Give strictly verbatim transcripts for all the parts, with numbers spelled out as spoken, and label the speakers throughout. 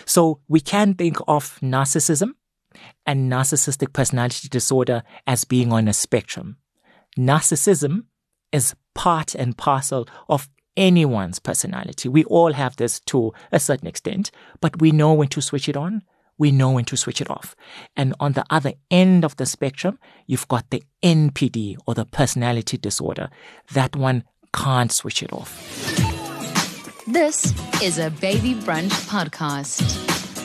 Speaker 1: So we can think of narcissism and narcissistic personality disorder as being on a spectrum. Narcissism is part and parcel of anyone's personality. We all have this to a certain extent, but we know when to switch it on. We know when to switch it off. And on the other end of the spectrum, you've got the N P D, or the personality disorder. That one can't switch it off.
Speaker 2: This is a Baby Brunch podcast.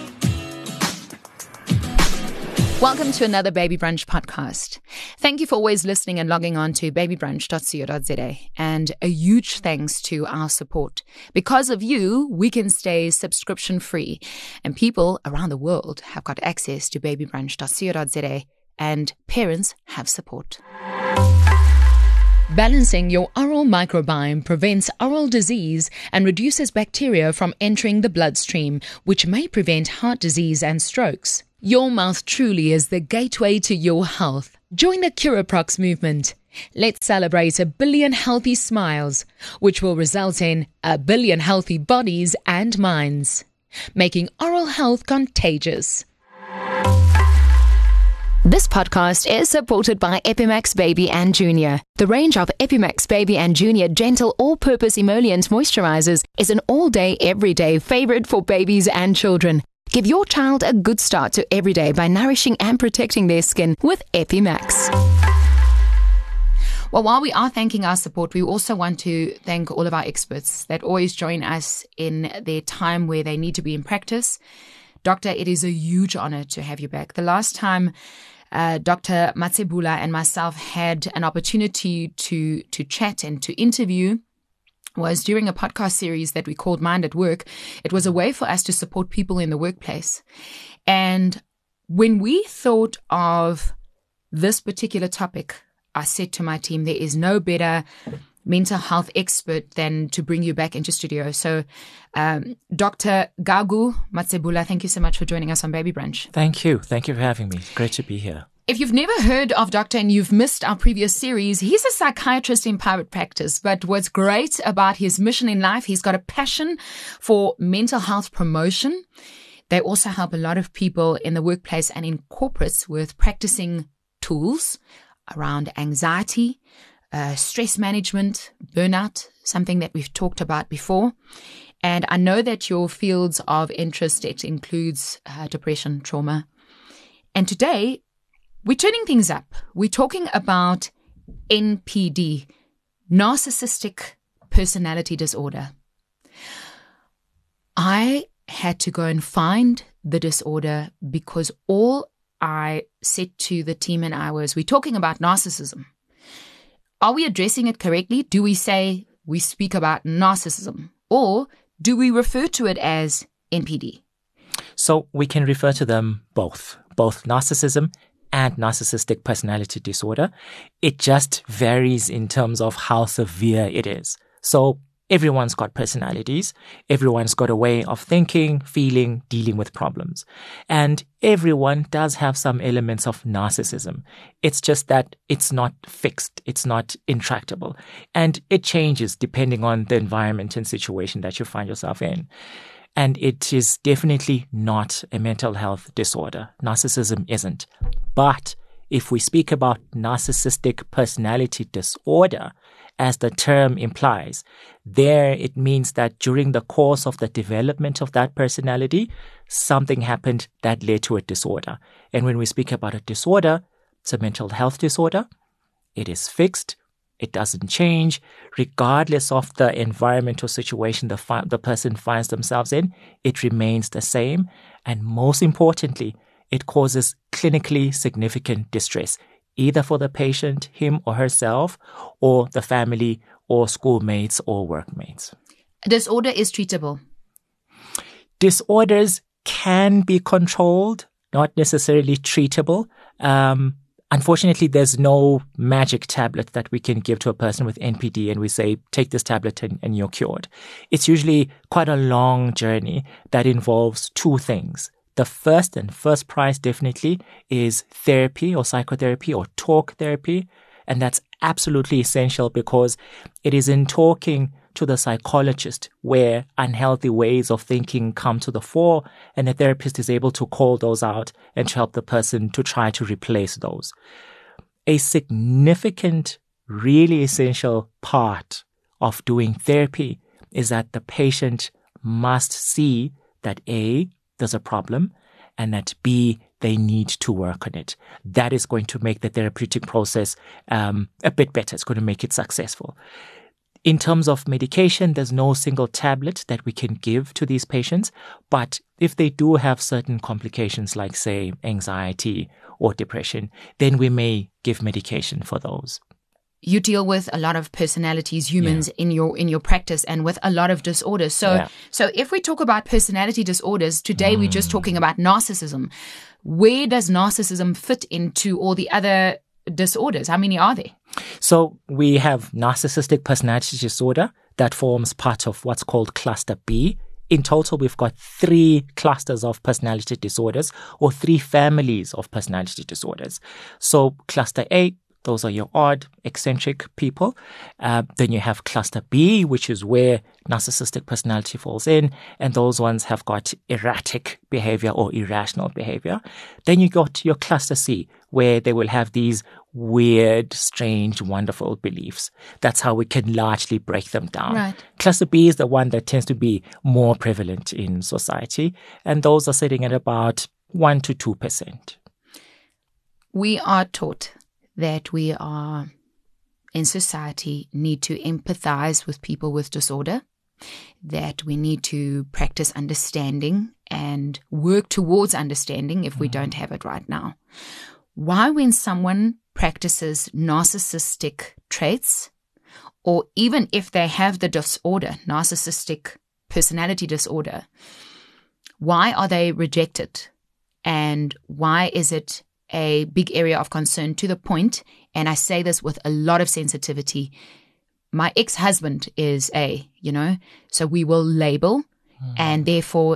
Speaker 2: Welcome to another Baby Brunch podcast. Thank you for always listening and logging on to baby brunch dot co dot za. And a huge thanks to our support. Because of you, we can stay subscription free. And people around the world have got access to baby brunch dot co dot za. And parents have support. Balancing your oral microbiome prevents oral disease and reduces bacteria from entering the bloodstream, which may prevent heart disease and strokes. Your mouth truly is the gateway to your health. Join the Curaprox movement. Let's celebrate a billion healthy smiles, which will result in a billion healthy bodies and minds, making oral health contagious. This podcast is supported by Epimax Baby and Junior. The range of Epimax Baby and Junior gentle all-purpose emollient moisturizers is an all-day, everyday favorite for babies and children. Give your child a good start to every day by nourishing and protecting their skin with Epimax. Well, while we are thanking our support, we also want to thank all of our experts that always join us in their time where they need to be in practice. Doctor, it is a huge honor to have you back. The last time uh, Doctor Matsebula and myself had an opportunity to, to chat and to interview was during a podcast series that we called Mind at Work. It was a way for us to support people in the workplace. And when we thought of this particular topic, I said to my team, there is no better mental health expert than to bring you back into studio. So um, Doctor Gagu Matsebula, thank you so much for joining us on Baby Brunch.
Speaker 1: Thank you. Thank you for having me. It's great to be here.
Speaker 2: If you've never heard of Doctor and you've missed our previous series, he's a psychiatrist in private practice. But what's great about his mission in life, he's got a passion for mental health promotion. They also help a lot of people in the workplace and in corporates with practicing tools around anxiety, uh, stress management, burnout, something that we've talked about before. And I know that your fields of interest, it includes uh, depression, trauma. And today, we're turning things up. We're talking about N P D, narcissistic personality disorder. I had to go and find the disorder because all I said to the team and I was, we're talking about narcissism. Are we addressing it correctly? Do we say we speak about narcissism? Or do we refer to it as N P D?
Speaker 1: So we can refer to them both, both narcissism and narcissistic personality disorder. It just varies in terms of how severe it is. So everyone's got personalities. Everyone's got a way of thinking, feeling, dealing with problems. And everyone does have some elements of narcissism. It's just that it's not fixed. It's not intractable. And it changes depending on the environment and situation that you find yourself in. And it is definitely not a mental health disorder. Narcissism isn't. But if we speak about narcissistic personality disorder, as the term implies, there it means that during the course of the development of that personality, something happened that led to a disorder. And when we speak about a disorder, it's a mental health disorder. It is fixed. It doesn't change. Regardless of the environment or situation the, fi- the person finds themselves in, it remains the same. And most importantly, it causes clinically significant distress, either for the patient, him or herself, or the family, or schoolmates or workmates.
Speaker 2: Disorder is treatable.
Speaker 1: Disorders can be controlled, not necessarily treatable. Um, Unfortunately, there's no magic tablet that we can give to a person with N P D and we say, take this tablet and, and you're cured. It's usually quite a long journey that involves two things. The first and first prize definitely is therapy or psychotherapy or talk therapy. And that's absolutely essential because it is in talking to the psychologist where unhealthy ways of thinking come to the fore, and the therapist is able to call those out and to help the person to try to replace those. A significant, really essential part of doing therapy is that the patient must see that A, there's a problem, and that B, they need to work on it. That is going to make the therapeutic process um, a bit better. It's going to make it successful. In terms of medication, there's no single tablet that we can give to these patients. But if they do have certain complications like, say, anxiety or depression, then we may give medication for those.
Speaker 2: You deal with a lot of personalities, humans yeah. in your in your practice, and with a lot of disorders. So, yeah. so if we talk about personality disorders today, mm. we're just talking about narcissism. Where does narcissism fit into all the other disorders? How many are there?
Speaker 1: So we have narcissistic personality disorder that forms part of what's called cluster B. In total, we've got three clusters of personality disorders, or three families of personality disorders. So cluster A, those are your odd, eccentric people. Uh, then you have cluster B, which is where narcissistic personality falls in. And those ones have got erratic behavior or irrational behavior. Then you got your cluster C, where they will have these weird, strange, wonderful beliefs. That's how we can largely break them down.
Speaker 2: Right.
Speaker 1: Cluster B is the one that tends to be more prevalent in society. And those are sitting at about one to two percent.
Speaker 2: We are taught that we are, in society, need to empathize with people with disorder, that we need to practice understanding and work towards understanding if we don't have it right now. Why, when someone practices narcissistic traits, or even if they have the disorder, narcissistic personality disorder, why are they rejected? And why is it a big area of concern, to the point, and I say this with a lot of sensitivity, my ex-husband is A, you know, so we will label, mm. and therefore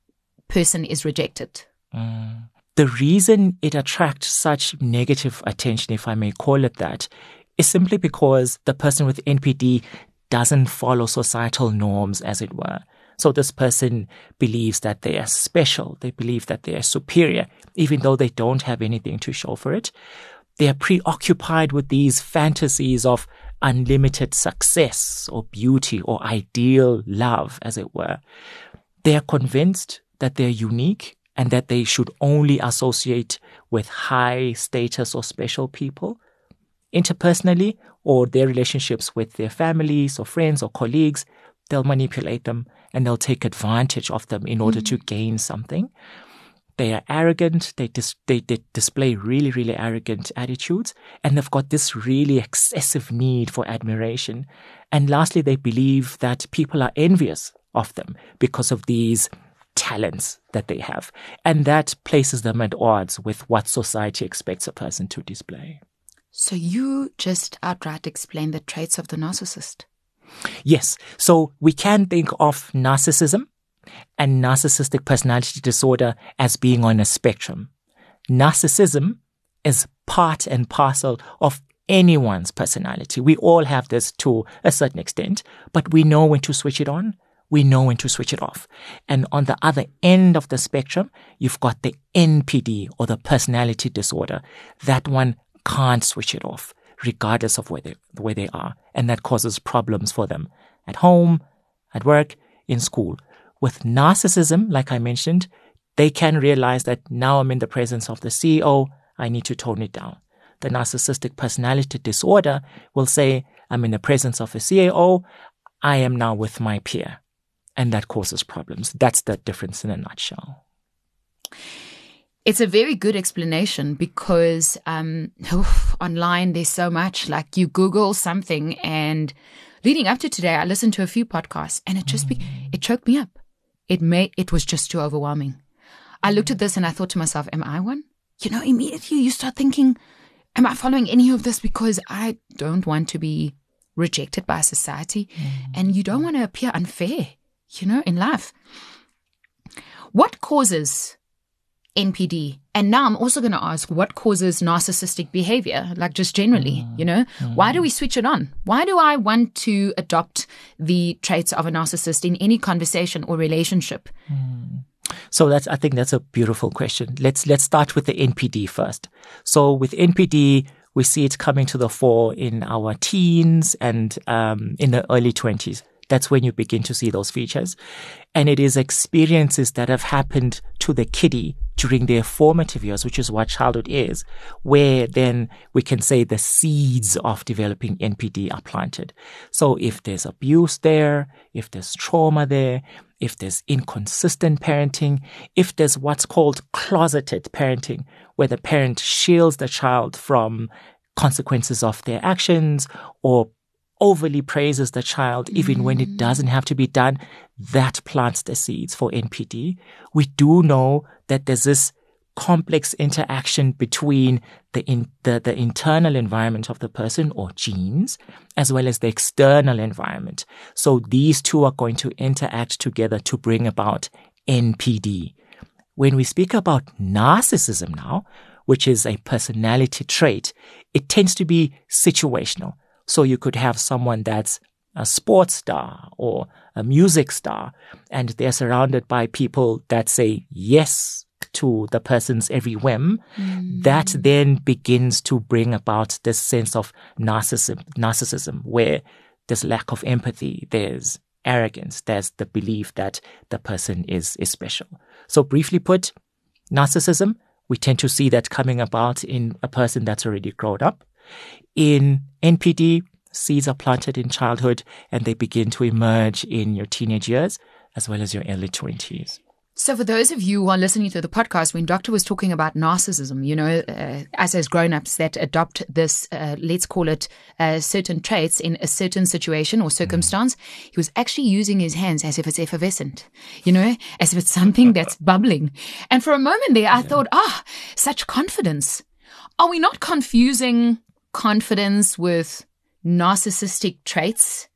Speaker 2: person is rejected.
Speaker 1: Mm. The reason it attracts such negative attention, if I may call it that, is simply because the person with N P D doesn't follow societal norms, as it were. So this person believes that they are special. They believe that they are superior, even though they don't have anything to show for it. They are preoccupied with these fantasies of unlimited success or beauty or ideal love, as it were. They are convinced that they're unique and that they should only associate with high status or special people. Interpersonally, or their relationships with their families or friends or colleagues, they'll manipulate them and they'll take advantage of them in order mm-hmm. to gain something. They are arrogant. They, dis- they, they display really, really arrogant attitudes. And they've got this really excessive need for admiration. And lastly, they believe that people are envious of them because of these talents that they have. And that places them at odds with what society expects a person to display.
Speaker 2: So you just outright explain the traits of the narcissist.
Speaker 1: Yes. So we can think of narcissism and narcissistic personality disorder as being on a spectrum. Narcissism is part and parcel of anyone's personality. We all have this to a certain extent, but we know when to switch it on. We know when to switch it off. And on the other end of the spectrum, you've got the N P D, or the personality disorder. That one can't switch it off, regardless of where they, where they are. And that causes problems for them at home, at work, in school. With narcissism, like I mentioned, they can realize that now I'm in the presence of the C E O, I need to tone it down. The narcissistic personality disorder will say, I'm in the presence of a C E O, I am now with my peer. And that causes problems. That's the difference in a nutshell.
Speaker 2: It's a very good explanation because um, oof, online there's so much. Like you Google something, and leading up to today, I listened to a few podcasts, and it just be, it choked me up. It made it was just too overwhelming. I looked at this and I thought to myself, "Am I one?" You know, immediately you start thinking, "Am I following any of this?" Because I don't want to be rejected by society, mm. and you don't want to appear unfair. You know, in life, what causes N P D? And now I'm also going to ask, what causes narcissistic behavior? Like just generally, mm. you know, mm. why do we switch it on? Why do I want to adopt the traits of a narcissist in any conversation or relationship?
Speaker 1: Mm. So that's, I think that's a beautiful question. Let's, let's start with the N P D first. So with N P D, we see it coming to the fore in our teens and, um, in the early twenties. That's when you begin to see those features. And it is experiences that have happened to the kiddie during their formative years, which is what childhood is, where then we can say the seeds of developing N P D are planted. So if there's abuse there, if there's trauma there, if there's inconsistent parenting, if there's what's called closeted parenting, where the parent shields the child from consequences of their actions or overly praises the child even mm. when it doesn't have to be done, that plants the seeds for N P D. We do know that there's this complex interaction between the, in, the the internal environment of the person or genes as well as the external environment. So these two are going to interact together to bring about N P D. When we speak about narcissism now, which is a personality trait, it tends to be situational. So you could have someone that's a sports star or a music star, and they're surrounded by people that say yes to the person's every whim. Mm. That then begins to bring about this sense of narcissism, narcissism, where there's lack of empathy, there's arrogance, there's the belief that the person is, is special. So briefly put, narcissism, we tend to see that coming about in a person that's already grown up. In N P D, seeds are planted in childhood and they begin to emerge in your teenage years as well as your early twenties.
Speaker 2: So for those of you who are listening to the podcast, when Doctor was talking about narcissism, you know, uh, as as grown-ups that adopt this, uh, let's call it uh, certain traits in a certain situation or circumstance, mm. he was actually using his hands as if it's effervescent, you know, as if it's something that's bubbling. And for a moment there, I yeah. thought, ah, oh, such confidence. Are we not confusing confidence with narcissistic traits?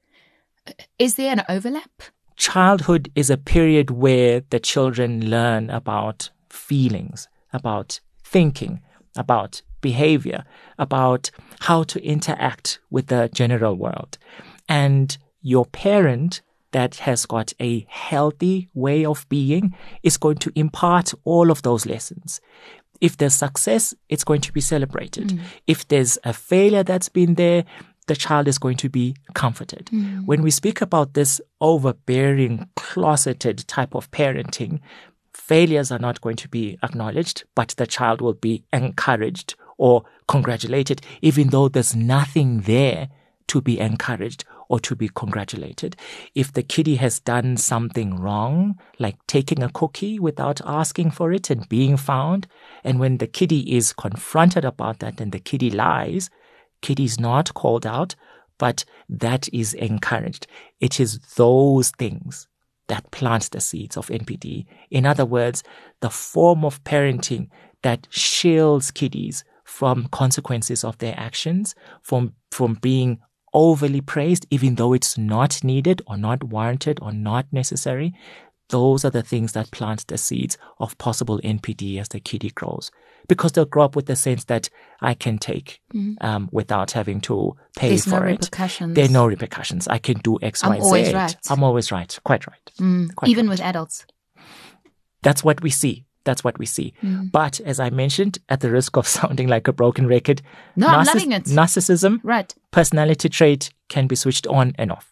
Speaker 2: Is there an overlap?
Speaker 1: Childhood is a period where the children learn about feelings, about thinking, about behavior, about how to interact with the general world. And your parent that has got a healthy way of being is going to impart all of those lessons. If there's success, it's going to be celebrated. Mm. If there's a failure that's been there, the child is going to be comforted. Mm. When we speak about this overbearing, closeted type of parenting, failures are not going to be acknowledged, but the child will be encouraged or congratulated, even though there's nothing there to be encouraged or to be congratulated. If the kiddie has done something wrong, like taking a cookie without asking for it and being found, and when the kiddie is confronted about that and the kiddie lies, kiddie is not called out, but that is encouraged. It is those things that plant the seeds of N P D. In other words, the form of parenting that shields kiddies from consequences of their actions, from, from being overly praised, even though it's not needed or not warranted or not necessary. Those are the things that plant the seeds of possible N P D as the kiddie grows. Because they'll grow up with the sense that I can take mm. um, without having to pay
Speaker 2: There's
Speaker 1: for
Speaker 2: no
Speaker 1: it.
Speaker 2: Repercussions.
Speaker 1: There are no repercussions. I can do X, Y,
Speaker 2: I'm always
Speaker 1: Z.
Speaker 2: right.
Speaker 1: I'm always right. Quite right.
Speaker 2: Mm.
Speaker 1: Quite
Speaker 2: Even
Speaker 1: right.
Speaker 2: with adults.
Speaker 1: That's what we see. That's what we see.
Speaker 2: Mm.
Speaker 1: But as I mentioned, at the risk of sounding like a broken record,
Speaker 2: no, narciss- I'm loving it.
Speaker 1: narcissism,
Speaker 2: right.
Speaker 1: personality trait can be switched on and off.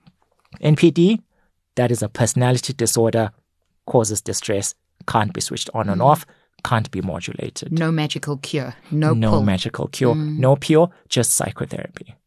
Speaker 1: N P D, that is a personality disorder, causes distress, can't be switched on mm. and off, can't be modulated.
Speaker 2: No magical cure. No
Speaker 1: No
Speaker 2: pull.
Speaker 1: magical cure. Mm. No cure, just psychotherapy.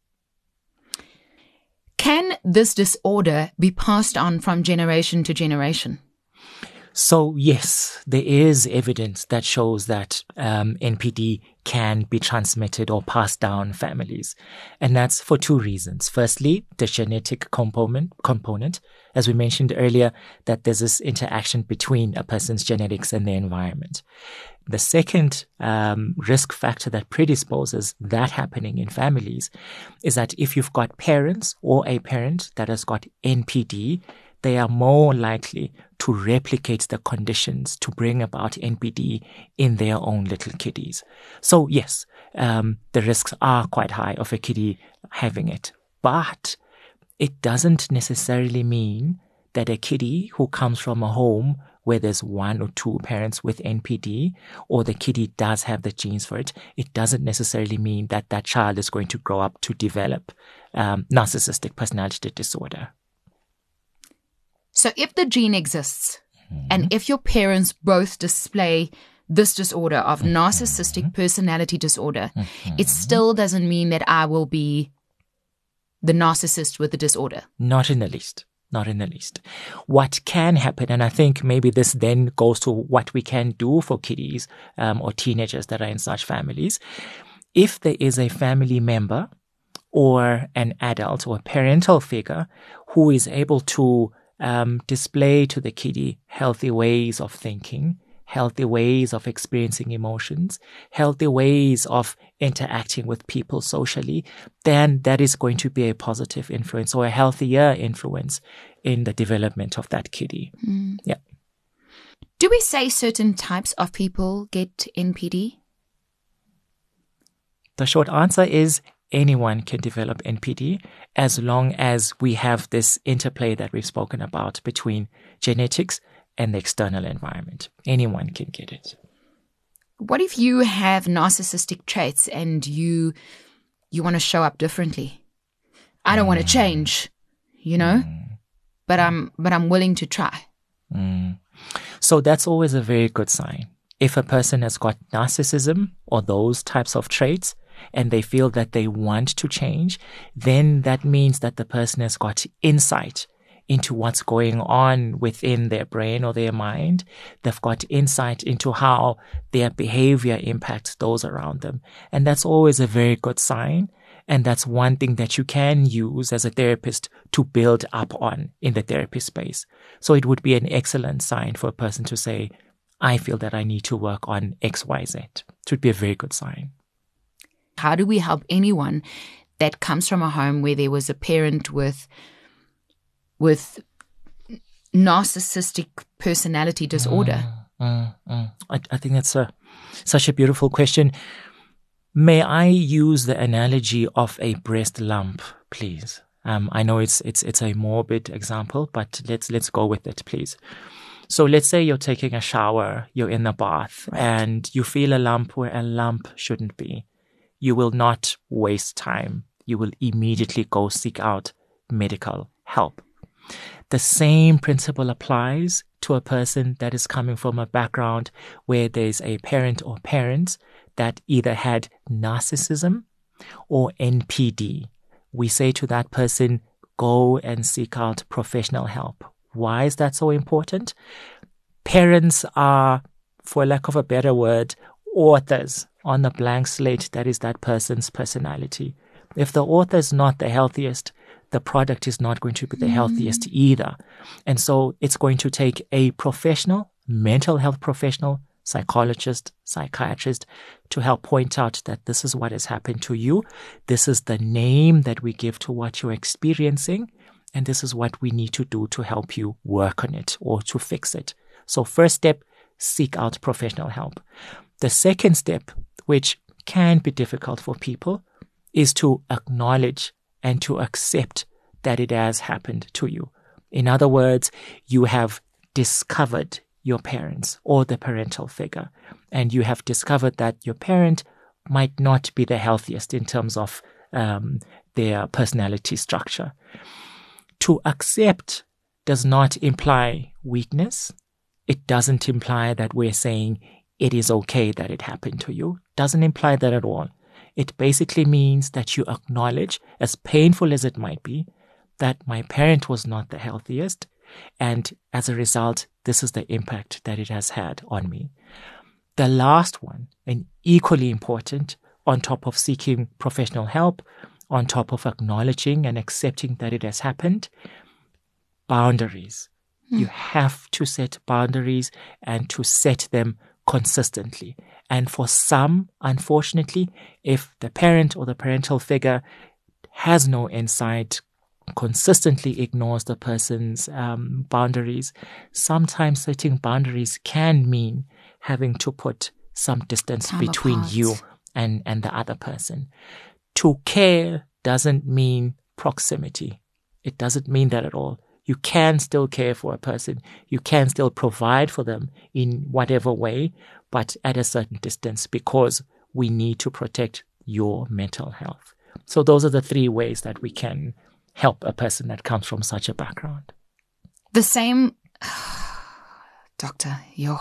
Speaker 2: Can this disorder be passed on from generation to generation?
Speaker 1: So yes, there is evidence that shows that um, N P D can be transmitted or passed down families. And that's for two reasons. Firstly, the genetic component, component, as we mentioned earlier, that there's this interaction between a person's genetics and their environment. The second um, risk factor that predisposes that happening in families is that if you've got parents or a parent that has got N P D, they are more likely to replicate the conditions to bring about N P D in their own little kiddies. So yes, um, the risks are quite high of a kiddie having it, but it doesn't necessarily mean that a kiddie who comes from a home where there's one or two parents with N P D, or the kiddie does have the genes for it, it doesn't necessarily mean that that child is going to grow up to develop um, narcissistic personality disorder.
Speaker 2: So if the gene exists, mm-hmm. and if your parents both display this disorder of mm-hmm. narcissistic personality disorder, mm-hmm. it still doesn't mean that I will be the narcissist with the disorder.
Speaker 1: Not in the least. Not in the least. What can happen, and I think maybe this then goes to what we can do for kiddies um, or teenagers that are in such families. If there is a family member or an adult or a parental figure who is able to um, display to the kiddie healthy ways of thinking, healthy ways of experiencing emotions, healthy ways of interacting with people socially, then that is going to be a positive influence or a healthier influence in the development of that kiddie. Mm. Yeah.
Speaker 2: Do we say certain types of people get N P D?
Speaker 1: The short answer is anyone can develop N P D as long as we have this interplay that we've spoken about between genetics and the external environment. Anyone can get it.
Speaker 2: What if you have narcissistic traits and you you want to show up differently? I don't mm. want to change, you know, mm. but I'm but I'm willing to try.
Speaker 1: Mm. So that's always a very good sign. If a person has got narcissism or those types of traits and they feel that they want to change, then that means that the person has got insight into what's going on within their brain or their mind. They've got insight into how their behavior impacts those around them. And that's always a very good sign. And that's one thing that you can use as a therapist to build up on in the therapy space. So it would be an excellent sign for a person to say, I feel that I need to work on X, Y, Z. It would be a very good sign.
Speaker 2: How do we help anyone that comes from a home where there was a parent with with narcissistic personality disorder?
Speaker 1: Mm, mm, mm. I, I think that's a, such a beautiful question. May I use the analogy of a breast lump, please? Um, I know it's it's it's a morbid example, but let's let's go with it, please. So let's say you're taking a shower, you're in the bath, right, and you feel a lump where a lump shouldn't be. You will not waste time. You will immediately go seek out medical help. The same principle applies to a person that is coming from a background where there's a parent or parents that either had narcissism or N P D. We say to that person, go and seek out professional help. Why is that so important? Parents are, for lack of a better word, authors on the blank slate that is that person's personality. If the author is not the healthiest, the product is not going to be the healthiest mm. either. And so it's going to take a professional, mental health professional, psychologist, psychiatrist to help point out that this is what has happened to you. This is the name that we give to what you're experiencing. And this is what we need to do to help you work on it or to fix it. So first step, seek out professional help. The second step, which can be difficult for people, is to acknowledge and to accept that it has happened to you. In other words, you have discovered your parents or the parental figure, and you have discovered that your parent might not be the healthiest in terms of um, their personality structure. To accept does not imply weakness. It doesn't imply that we're saying it is okay that it happened to you. Doesn't imply that at all. It basically means that you acknowledge, as painful as it might be, that my parent was not the healthiest, and as a result, this is the impact that it has had on me. The last one, and equally important, on top of seeking professional help, on top of acknowledging and accepting that it has happened, boundaries. Mm. You have to set boundaries and to set them consistently. And for some, unfortunately, if the parent or the parental figure has no insight, consistently ignores the person's um, boundaries, sometimes setting boundaries can mean having to put some distance
Speaker 2: Time
Speaker 1: between
Speaker 2: apart.
Speaker 1: you and, and the other person. To care doesn't mean proximity. It doesn't mean that at all. You can still care for a person. You can still provide for them in whatever way, but at a certain distance, because we need to protect your mental health. So those are the three ways that we can help a person that comes from such a background.
Speaker 2: The same, doctor, yo.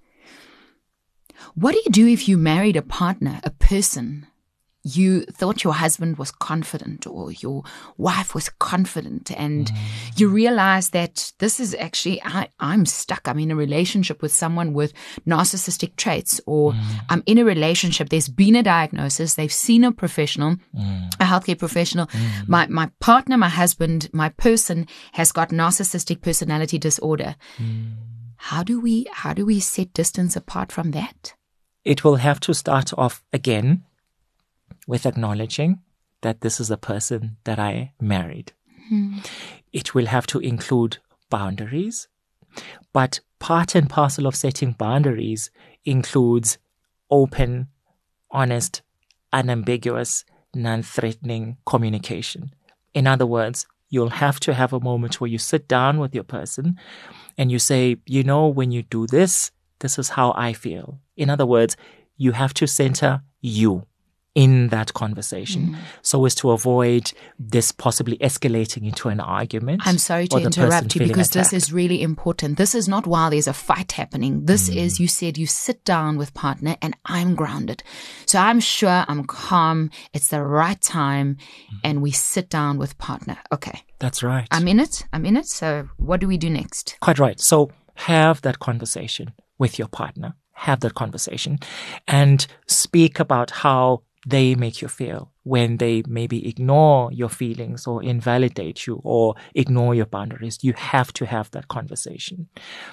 Speaker 2: What do you do if you married a partner, a person? You thought your husband was confident or your wife was confident, and mm. you realize that this is actually, I, I'm stuck. I'm in a relationship with someone with narcissistic traits, or mm. I'm in a relationship. There's been a diagnosis. They've seen a professional, mm. a healthcare professional. Mm. My, my partner, my husband, my person has got narcissistic personality disorder. Mm. How do we, how do we set distance apart from that?
Speaker 1: It will have to start off again with acknowledging that this is a person that I married. Mm. It will have to include boundaries, but part and parcel of setting boundaries includes open, honest, unambiguous, non-threatening communication. In other words, you'll have to have a moment where you sit down with your person and you say, you know, when you do this, this is how I feel. In other words, you have to center you in that conversation, mm. so as to avoid this possibly escalating into an argument.
Speaker 2: I'm sorry to interrupt you, because attacked. This is really important. This is not while there's a fight happening. This mm. is, you said you sit down with partner and I'm grounded. So I'm sure I'm calm. It's the right time. Mm. And we sit down with partner. Okay.
Speaker 1: That's right.
Speaker 2: I'm in it. I'm in it. So what do we do next?
Speaker 1: Quite right. So have that conversation with your partner. Have that conversation and speak about how they make you feel when they maybe ignore your feelings or invalidate you or ignore your boundaries. You have to have that conversation.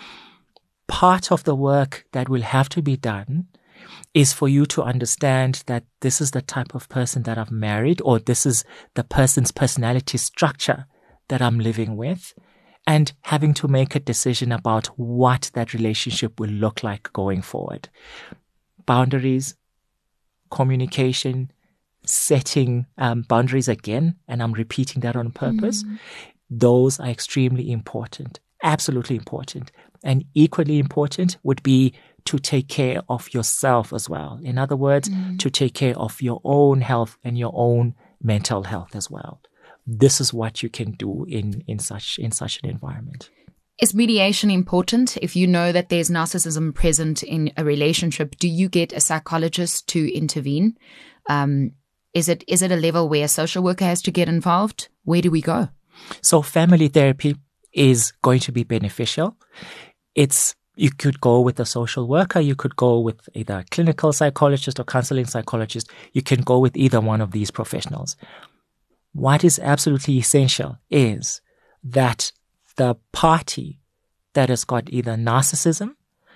Speaker 1: Part of the work that will have to be done is for you to understand that this is the type of person that I've married, or this is the person's personality structure that I'm living with, and having to make a decision about what that relationship will look like going forward. Boundaries, communication, setting um, boundaries again, and I'm repeating that on purpose. Mm. Those are extremely important, absolutely important. And equally important would be to take care of yourself as well. In other words, mm. to take care of your own health and your own mental health as well. This is what you can do in, in such in such an environment.
Speaker 2: Is mediation important? If you know that there's narcissism present in a relationship, do you get a psychologist to intervene? Um, is it is it a level where a social worker has to get involved? Where do we go?
Speaker 1: So family therapy is going to be beneficial. It's you could go with a social worker. You could go with either a clinical psychologist or counseling psychologist. You can go with either one of these professionals. What is absolutely essential is that the party that has got either narcissism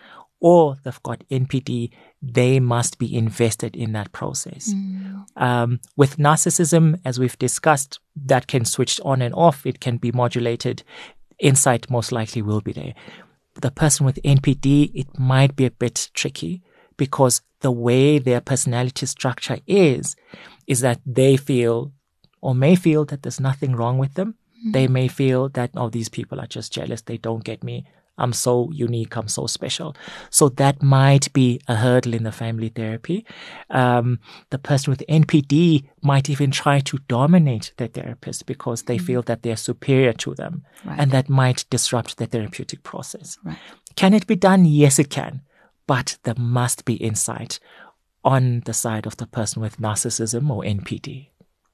Speaker 1: or they've got N P D, they must be invested in that process. Mm. Um, with narcissism, as we've discussed, that can switch on and off. It can be modulated. Insight most likely will be there. The person with N P D, it might be a bit tricky because the way their personality structure is, is that they feel or may feel that there's nothing wrong with them. Mm-hmm. They may feel that, oh, these people are just jealous. They don't get me. I'm so unique. I'm so special. So that might be a hurdle in the family therapy. Um, the person with N P D might even try to dominate the therapist because they mm-hmm. feel that they're superior to them. Right. And that might disrupt the therapeutic process. Right. Can it be done? Yes, it can. But there must be insight on the side of the person with narcissism or N P D.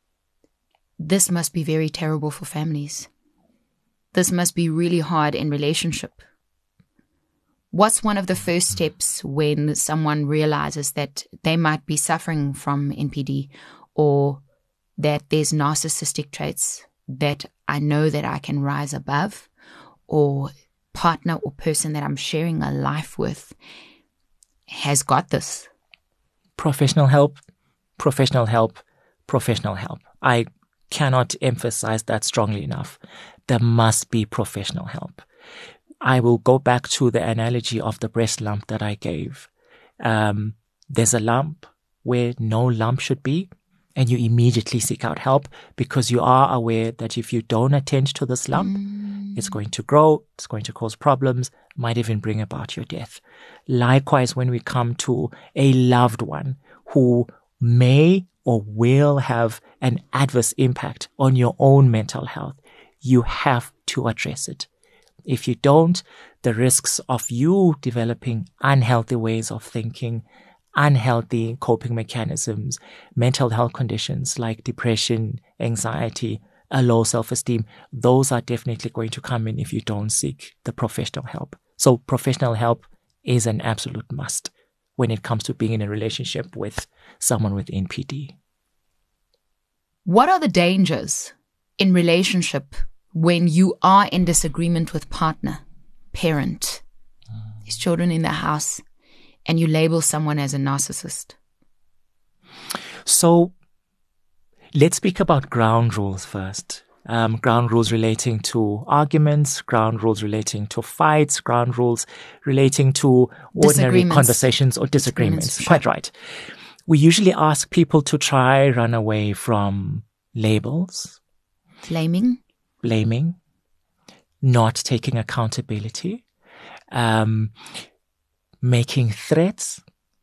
Speaker 2: This must be very terrible for families. This must be really hard in relationship. What's one of the first steps when someone realizes that they might be suffering from N P D or that there's narcissistic traits that I know that I can rise above, or partner or person that I'm sharing a life with has got this?
Speaker 1: Professional help, professional help, professional help. I cannot emphasize that strongly enough. There must be professional help. I will go back to the analogy of the breast lump that I gave. Um, there's a lump where no lump should be, and you immediately seek out help because you are aware that if you don't attend to this lump, mm. it's going to grow, it's going to cause problems, might even bring about your death. Likewise, when we come to a loved one who may or will have an adverse impact on your own mental health, you have to address it. If you don't, the risks of you developing unhealthy ways of thinking, unhealthy coping mechanisms, mental health conditions like depression, anxiety, a low self-esteem, those are definitely going to come in if you don't seek the professional help. So professional help is an absolute must when it comes to being in a relationship with someone with N P D.
Speaker 2: What are the dangers in relationship when you are in disagreement with partner, parent, mm. these children in the house, and you label someone as a narcissist?
Speaker 1: So let's speak about ground rules first. Um, ground rules relating to arguments, ground rules relating to fights, ground rules relating to ordinary conversations or disagreements. disagreements. Quite right. We usually ask people to try run away from labels.
Speaker 2: Blaming.
Speaker 1: Blaming. Not taking accountability. Um, making threats.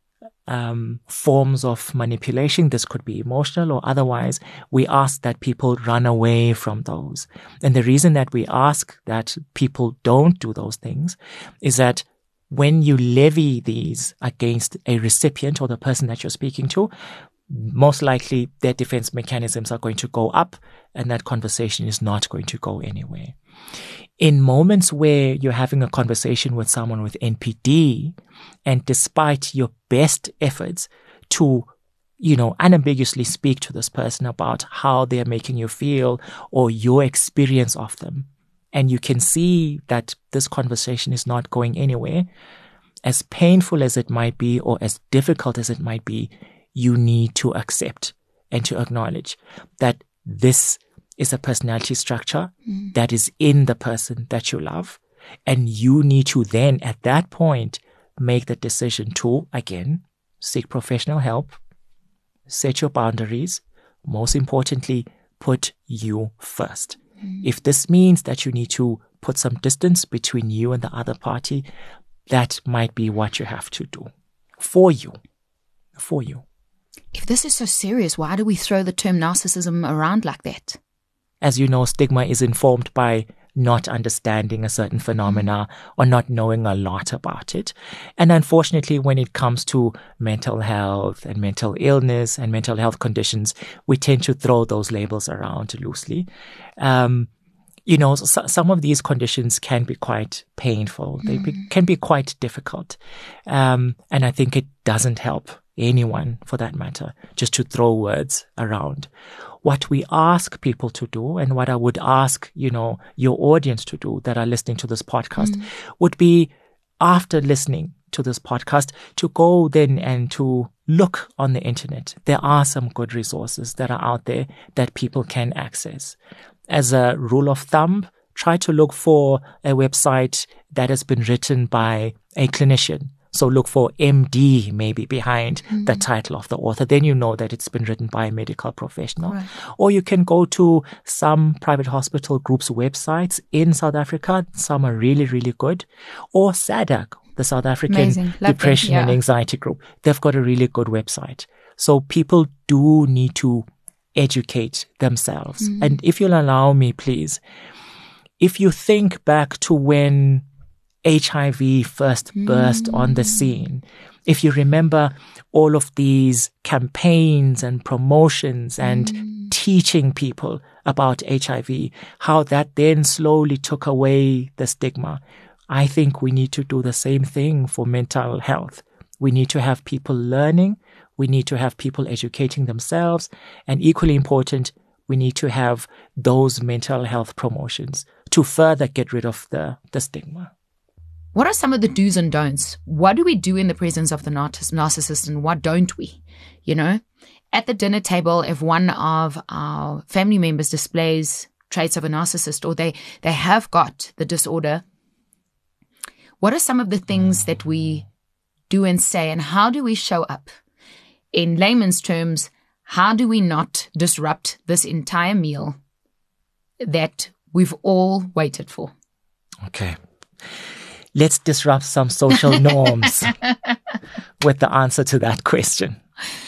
Speaker 1: Um, forms of manipulation. This could be emotional or otherwise. We ask that people run away from those. And the reason that we ask that people don't do those things is that when you levy these against a recipient or the person that you're speaking to, most likely their defense mechanisms are going to go up and that conversation is not going to go anywhere. In moments where you're having a conversation with someone with N P D, and despite your best efforts to, you know, unambiguously speak to this person about how they're making you feel or your experience of them, and you can see that this conversation is not going anywhere, as painful as it might be or as difficult as it might be, you need to accept and to acknowledge that this is a personality structure mm. that is in the person that you love. And you need to then, at that point, make the decision to, again, seek professional help, set your boundaries, most importantly, put you first. Mm. If this means that you need to put some distance between you and the other party, that might be what you have to do for you, for you.
Speaker 2: If this is so serious, why do we throw the term narcissism around like that?
Speaker 1: As you know, stigma is informed by not understanding a certain phenomena or not knowing a lot about it. And unfortunately, when it comes to mental health and mental illness and mental health conditions, we tend to throw those labels around loosely. Um, you know, so, some of these conditions can be quite painful. They be, can be quite difficult. Um, and I think it doesn't help anyone, for that matter, just to throw words around. What we ask people to do, and what I would ask, you know, your audience to do that are listening to this podcast, mm. would be, after listening to this podcast, to go then and to look on the internet. There are some good resources that are out there that people can access. As a rule of thumb, try to look for a website that has been written by a clinician. So look for M D maybe behind mm-hmm. the title of the author. Then you know that it's been written by a medical professional. Right. Or you can go to some private hospital groups' websites in South Africa. Some are really, really good. Or S A D A C, the South African Depression yeah. and Anxiety Group. They've got a really good website. So people do need to educate themselves. Mm-hmm. And if you'll allow me, please, if you think back to when H I V first burst mm. on the scene, if you remember all of these campaigns and promotions and mm. teaching people about H I V, how that then slowly took away the stigma, I think we need to do the same thing for mental health. We need to have people learning. We need to have people educating themselves. And equally important, we need to have those mental health promotions to further get rid of the, the stigma.
Speaker 2: What are some of the do's and don'ts? What do we do in the presence of the narcissist and what don't we? You know, At the dinner table, if one of our family members displays traits of a narcissist, or they, they have got the disorder, what are some of the things that we do and say, and how do we show up? In layman's terms, how do we not disrupt this entire meal that we've all waited for?
Speaker 1: Okay. Let's disrupt some social norms with the answer to that question.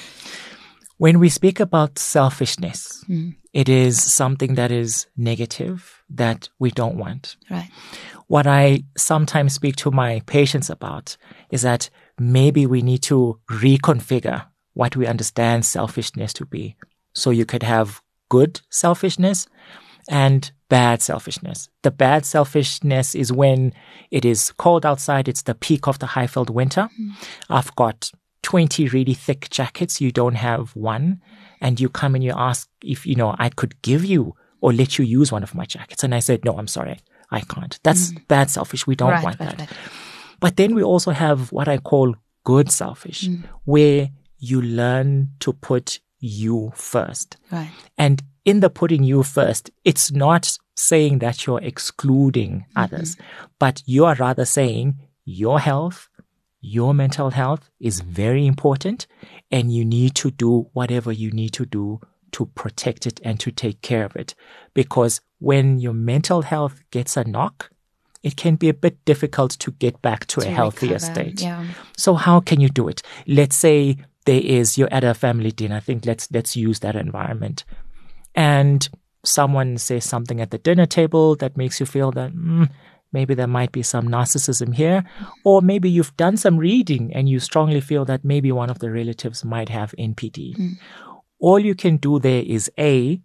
Speaker 1: When we speak about selfishness, mm. it is something that is negative that we don't want.
Speaker 2: Right.
Speaker 1: What I sometimes speak to my patients about is that maybe we need to reconfigure what we understand selfishness to be. So you could have good selfishness and bad selfishness. The bad selfishness is when it is cold outside. It's the peak of the Highveld winter. Mm. I've got twenty really thick jackets. You don't have one. And you come and you ask if, you know, I could give you or let you use one of my jackets. And I said, no, I'm sorry. I can't. That's mm. bad selfish. We don't
Speaker 2: right,
Speaker 1: want
Speaker 2: right,
Speaker 1: that.
Speaker 2: Right.
Speaker 1: But then we also have what I call good selfish, mm. where you learn to put you first.
Speaker 2: Right.
Speaker 1: And in the putting you first, it's not saying that you're excluding mm-hmm. others, but you are rather saying your health, your mental health is very important, and you need to do whatever you need to do to protect it and to take care of it. Because when your mental health gets a knock, it can be a bit difficult to get back to, to a healthier recover. state.
Speaker 2: Yeah.
Speaker 1: So how can you do it? Let's say there is, you're at a family dinner. I think let's, let's use that environment. And someone says something at the dinner table that makes you feel that mm, maybe there might be some narcissism here. Or maybe you've done some reading and you strongly feel that maybe one of the relatives might have N P D. Mm. All you can do there is A,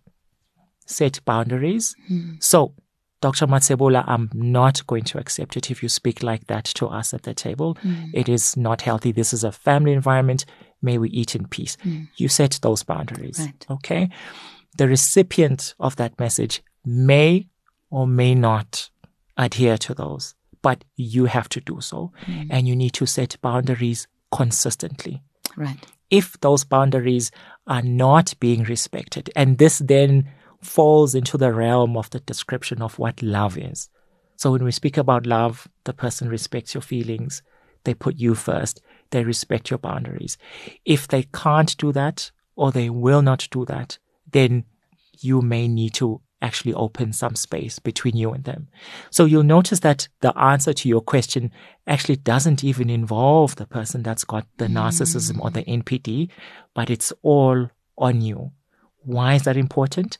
Speaker 1: set boundaries. Mm. So, Doctor Matsebola, I'm not going to accept it if you speak like that to us at the table. Mm. It is not healthy. This is a family environment. May we eat in peace. Mm. You set those boundaries.
Speaker 2: Right.
Speaker 1: Okay? The recipient of that message may or may not adhere to those, but you have to do so. Mm. And you need to set boundaries consistently.
Speaker 2: Right.
Speaker 1: If those boundaries are not being respected, and this then falls into the realm of the description of what love is. So when we speak about love, the person respects your feelings. They put you first. They respect your boundaries. If they can't do that, or they will not do that, then you may need to actually open some space between you and them. So you'll notice that the answer to your question actually doesn't even involve the person that's got the mm. narcissism or the N P D, but it's all on you. Why is that important?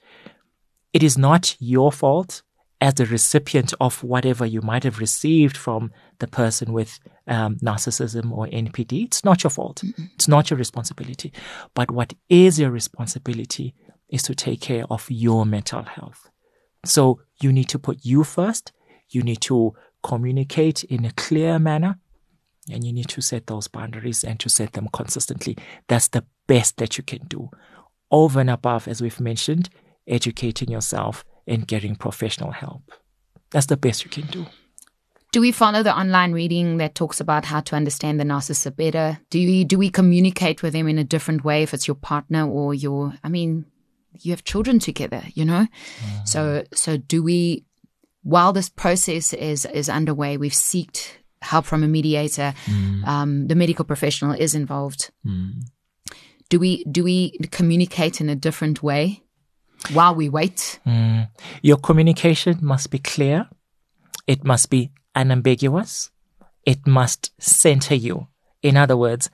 Speaker 1: It is not your fault as the recipient of whatever you might have received from the person with um, narcissism or N P D. It's not your fault. Mm-mm. It's not your responsibility. But what is your responsibility is to take care of your mental health. So you need to put you first. You need to communicate in a clear manner. And you need to set those boundaries and to set them consistently. That's the best that you can do. Over and above, as we've mentioned, educating yourself and getting professional help. That's the best you can do.
Speaker 2: Do we follow the online reading that talks about how to understand the narcissist better? Do we, do we communicate with them in a different way if it's your partner or your, I mean, you have children together, you know? Mm-hmm. So, so do we, while this process is, is underway, we've sought help from a mediator, mm. um, the medical professional is involved. Mm. Do we, do we communicate in a different way while we wait?
Speaker 1: Mm. Your communication must be clear. It must be unambiguous. It must center you. In other words,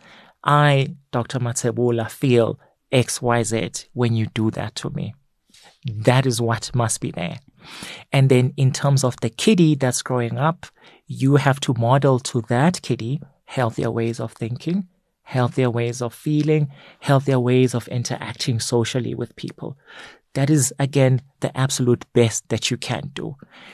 Speaker 1: I, Doctor Matsebola, feel X Y Z when you do that to me. That is what must be there. And then in terms of the kiddie that's growing up, you have to model to that kiddie healthier ways of thinking, healthier ways of feeling, healthier ways of interacting socially with people. That is, again, the absolute best that you can do.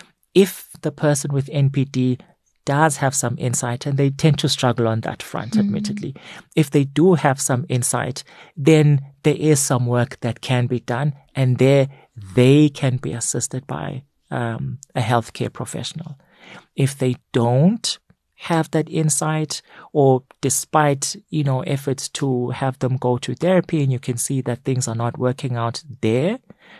Speaker 1: If the person with N P D does have some insight, and they tend to struggle on that front, mm-hmm. admittedly, if they do have some insight, then there is some work that can be done, and there they can be assisted by um, a healthcare professional. If they don't, have that insight, or despite, you know, efforts to have them go to therapy and you can see that things are not working out there,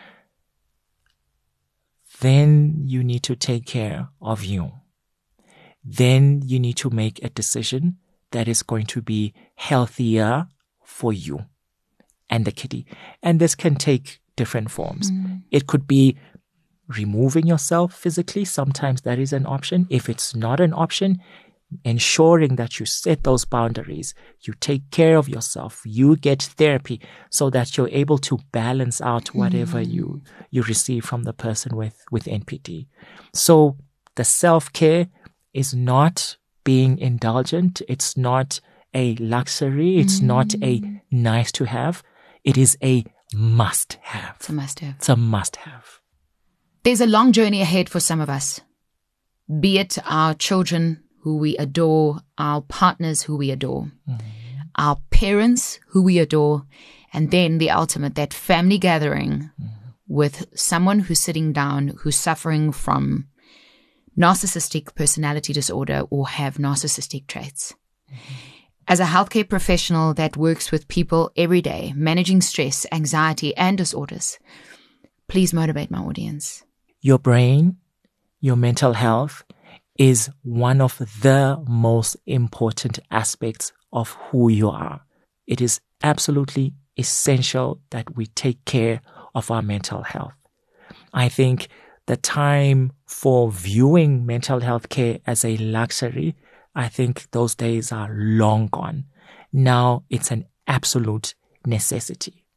Speaker 1: then you need to take care of you. Then you need to make a decision that is going to be healthier for you and the kitty. And this can take different forms. Mm. It could be removing yourself physically. Sometimes that is an option. If it's not an option, ensuring that you set those boundaries, you take care of yourself, you get therapy so that you're able to balance out whatever mm. you, you receive from the person with, with N P D. So the self-care is not being indulgent. It's not a luxury. It's mm. not a nice to have. It is a must have.
Speaker 2: It's a must have.
Speaker 1: It's a must have.
Speaker 2: There's a long journey ahead for some of us, be it our children who we adore, our partners who we adore, mm. our parents who we adore, and then the ultimate, that family gathering mm. with someone who's sitting down, who's suffering from narcissistic personality disorder or have narcissistic traits. Mm-hmm. As a healthcare professional that works with people every day, managing stress, anxiety, and disorders, please motivate my audience.
Speaker 1: Your brain, your mental health is one of the most important aspects of who you are. It is absolutely essential that we take care of our mental health. I think the time for viewing mental health care as a luxury, I think those days are long gone. Now it's an absolute necessity.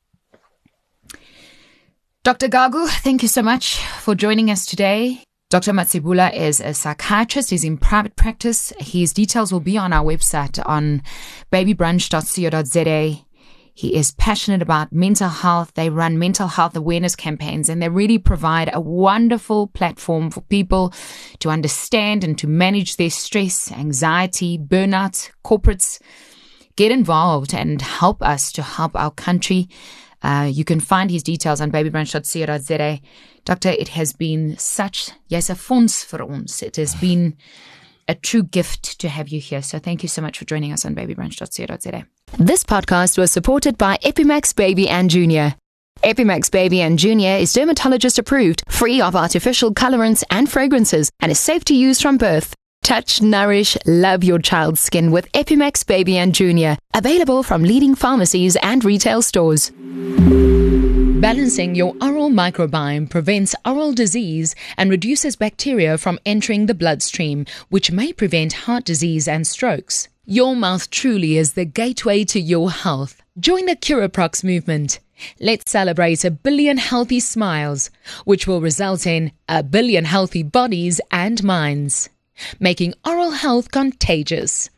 Speaker 2: Doctor Gagu, thank you so much for joining us today. Doctor Matsibula is a psychiatrist. He's in private practice. His details will be on our website on baby brunch dot co dot za. He is passionate about mental health. They run mental health awareness campaigns, and they really provide a wonderful platform for people to understand and to manage their stress, anxiety, burnout. Corporates, get involved and help us to help our country. Uh, you can find his details on baby brunch dot co dot za. Doctor, it has been such, jy's 'n fonds vir ons. It has been a true gift to have you here. So thank you so much for joining us on baby brunch dot co dot za.
Speaker 3: This podcast was supported by Epimax Baby and Junior. Epimax Baby and Junior is dermatologist approved, free of artificial colorants and fragrances, and is safe to use from birth. Touch, nourish, love your child's skin with Epimax Baby and Junior. Available from leading pharmacies and retail stores. Balancing your oral microbiome prevents oral disease and reduces bacteria from entering the bloodstream, which may prevent heart disease and strokes. Your mouth truly is the gateway to your health. Join the Curaprox movement. Let's celebrate a billion healthy smiles, which will result in a billion healthy bodies and minds, making oral health contagious.